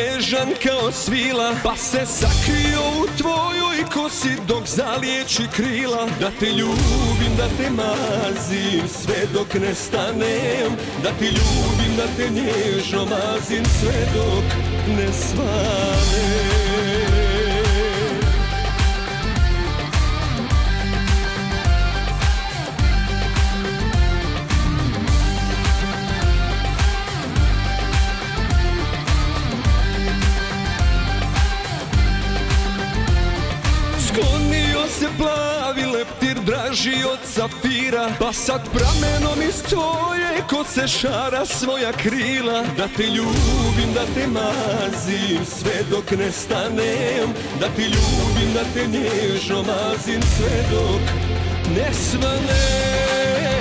nježan kao svila, pa se sakrio u tvojoj kosi dok zaliječi krila. Da te ljubim, da te mazim sve dok ne stanem, da ti ljubim, da te nježno mazim sve dok ne svanem. Sklonio se plavi leptir draži od safira, pa sad pramenom iz tvoje kose šara svoja krila. Da te ljubim, da te mazim sve dok ne stanem, da ti ljubim, da te nježno mazim sve dok ne svanem.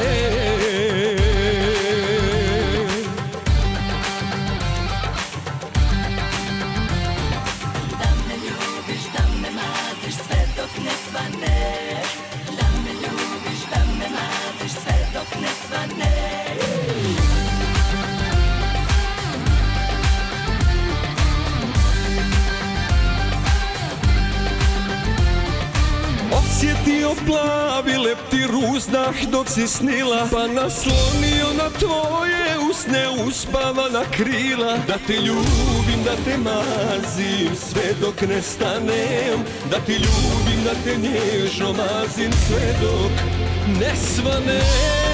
Osjetio plavi leptir uzdah dok si snila, pa naslonio na tvoje usne uspavana krila. Da te ljubim, da te mazim sve dok ne stanem, da ti ljubim, da te nježno mazim sve dok ne svanem.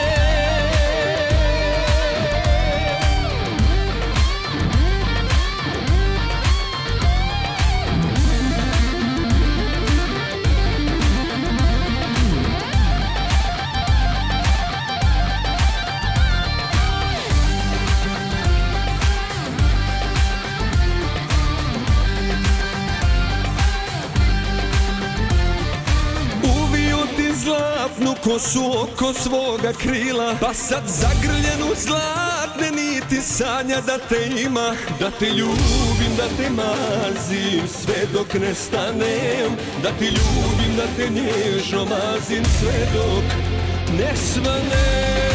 Zlatnu kosu oko svoga krila, pa sad zagrljen u zlatne niti sanja da te ima. Da te ljubim, da te mazim sve dok ne stanem, da ti ljubim, da te nježno mazim sve dok ne svanem.